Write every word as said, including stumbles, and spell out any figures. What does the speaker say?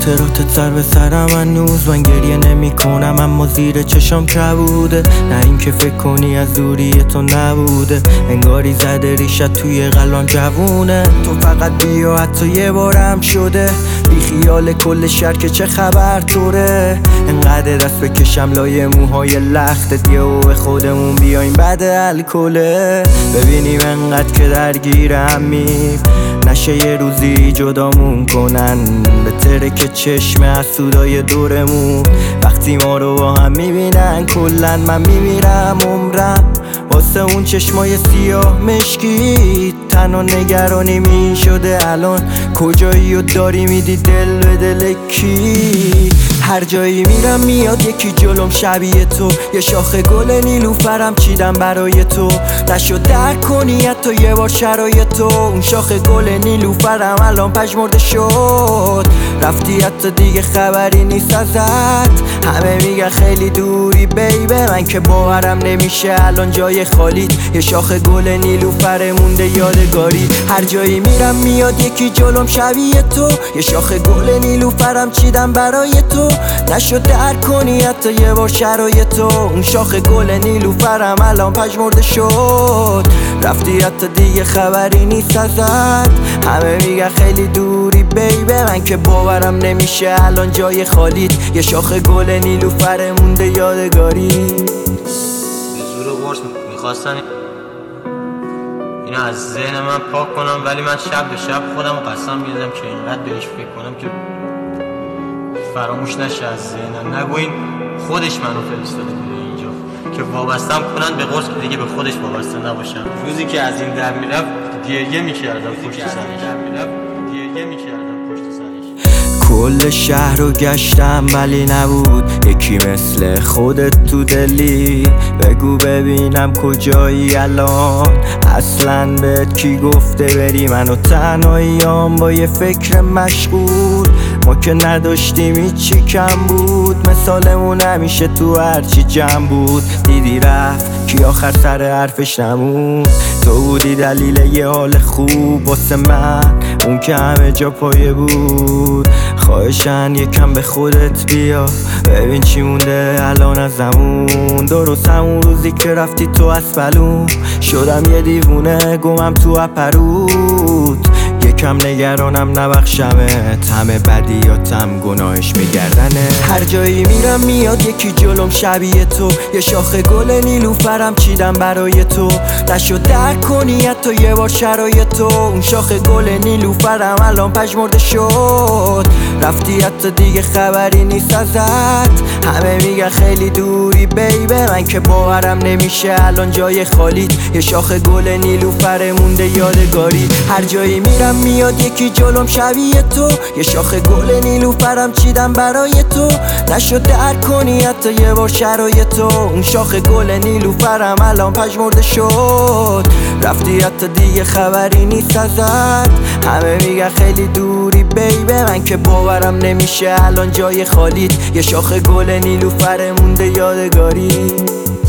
خاطرات سر به سرم هنوز، من گریه نمی کنم اما زیر چشام کبوده. نه این که فکر کنی از دوری تو نبوده، انگاری زده ریشت توی قلبم جوونه. تو فقط بیا حتی یه بارم شده، بی خیال کل شهر که چه خبر توره. انقدر دست بکشم لای موهای لختت یه و به خودمون بیایم بعد الکله. ببینیم انقدر که درگیرمیم نشه یه روزی جدامون کنن، بهتره که چشم حسودای دورمون وقتی ما رو با هم میبینن. کلن من میمیرم عمرم واسه اون چشمای سیاه مشکی، تنها نگرانی می شده الان کجایی و داری میدی دل به دل کی. هر جایی میرم میاد یکی جلوم شبیه تو، یه شاخه گل نیلوفرم چیدم برای تو. نشد درک کنی حتی یه بار شرایط تو، اون شاخه گل نیلوفرم الان پژمرده شد. رفتی حتی دیگه خبری نیست ازت، همه میگن خیلی دوری بیبه، من که باورم نمیشه الان جای خالیت. یه شاخه گل نیلوفر مونده یادگاری، هر جایی میرم میاد یکی جلوم شبیه تو، یه شاخه گل نیلوفرم چیدم برای تو. نشد درک کنی حتی یه بار شرایط تو، اون شاخه گل نیلوفرم الان پژمرده شد. رفتی حتی دیگه خبری نیست ازت، همه میگن خیلی دوری بیبه، من که باورم نمیشه الان جای خالیت. یه شاخه گل نیلوفر مونده یادگاری. به زور و قرص میخواستن اینو از ذهن من پاک کنم، ولی من شب به شب خودم قسم میدادم که اینقدر بهش فکر کنم که فراموش نشه از ذهنم. نگو این خودش منو فرستاده بوده اینجا که وابستم کنن به قرص که دیگه به خودش وابسته نباشم. روزی که از این در میرفت گریه میکردم پشت سرش، گریه میکردم پشت سرش. کل شهر رو گشتم ولی نبود یکی مثل خودت تو دلی. بگو ببینم کجایی الان، اصلا بهت کی گفته بری؟ منو تنهاییام با یه فکر مشغول، ما که نداشتیم هیچی کم بود، مثالمون همیشه تو هرچی جمع بود. دیدی رفت کی آخر سر حرفش نمون، تو بودی دلیل یه حال خوب واسه من، اون که همه جا پایه بود. خواهشن یکم به خودت بیا ببین چی مونده الان از زمون. درست همون روزی که رفتی تو اسفلون شدم یه دیوونه گمم تو اپرود. یکم نگرانم نبخشمت، همه بدیاتم گناهش میگردنه. هر جایی میرم میاد یکی جلوم شبیه تو، یه شاخه گل نیلوفرم چیدم برای تو. نشد درک کنی حتی یه بار شرایط تو، اون شاخه گل نیلوفرم الان پژمرده شد. رفتی حتی دیگه خبری نیست ازت، همه میگن خیلی دوری بیبه، من که باورم نمیشه الان جای خالیت. یه شاخه گل نیلوفر مونده یادگاری، هر جایی میرم میاد یکی جلوم شبیه تو، یه شاخه گل نیلوفرم چیدم برای تو. نشد درک کنی حتی یه بار شرایط تو، اون شاخه گل نیلوفرم الان پژمرده شد. رفتی حتی دیگه خبری نیست ازت، همه میگن خیلی دوری بیبه، من که باورم نمیشه الان جای خالیت. یه شاخه گل نیلوفر مونده یادگاری.